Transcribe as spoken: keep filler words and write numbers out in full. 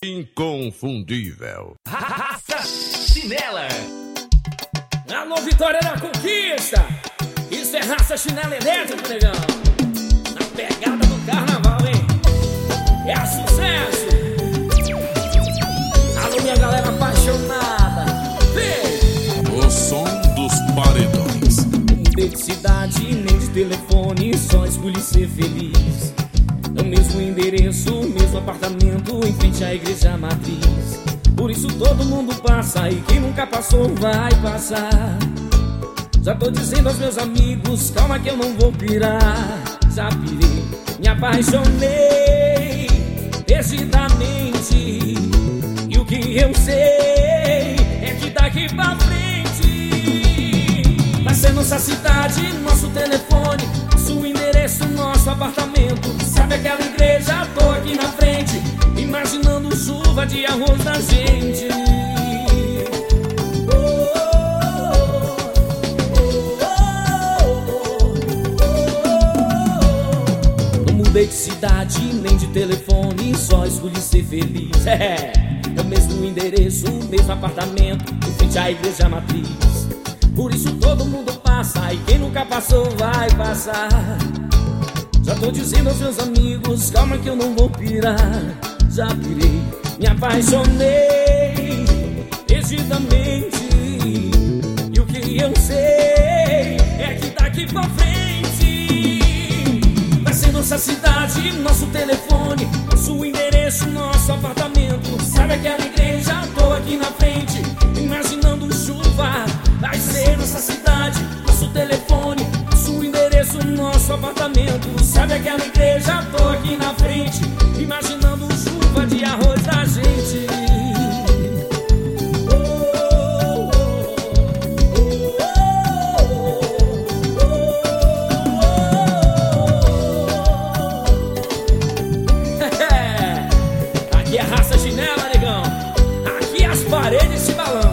Inconfundível. Raça Chinela. Alô, Vitória da Conquista. Isso é Raça Chinela elétrica, negão. Na pegada do carnaval, hein? É sucesso. Alô, minha galera apaixonada. Vem! O som dos paredões. Não mudei de cidade, nem de telefone, só escolhi ser feliz. É o mesmo endereço, o mesmo apartamento, em frente à igreja matriz. Por isso todo mundo passa, e quem nunca passou vai passar. Já tô dizendo aos meus amigos, calma que eu não vou pirar. Já pirei, me apaixonei perdidamente. E o que eu sei é que daqui pra frente vai ser nossa cidade, nosso telefone, nosso endereço, nosso apartamento. Sabe aquela igreja? Tô aqui na frente, imaginando chuva de arroz da gente. Não mudei de cidade, nem de telefone, só escolhi ser feliz. É, é o mesmo endereço, o mesmo apartamento, em frente à igreja matriz. Por isso todo mundo passa, e quem nunca passou vai passar. Já tô dizendo aos meus amigos, calma que eu não vou pirar. Já pirei, me apaixonei perdidamente. E o que eu sei é que daqui pra frente vai ser nossa cidade, nosso telefone, nosso endereço, nosso apartamento. Sabe aquela igreja? Tô aqui na frente, imaginando chuva. Vai ser nossa cidade, nosso telefone, nosso endereço, nosso apartamento. Sabe aquela igreja? Tô aqui na frente, imaginando chuva de arroz da gente. Aqui é Raça Chinela, negão. Aqui as paredes se balançam.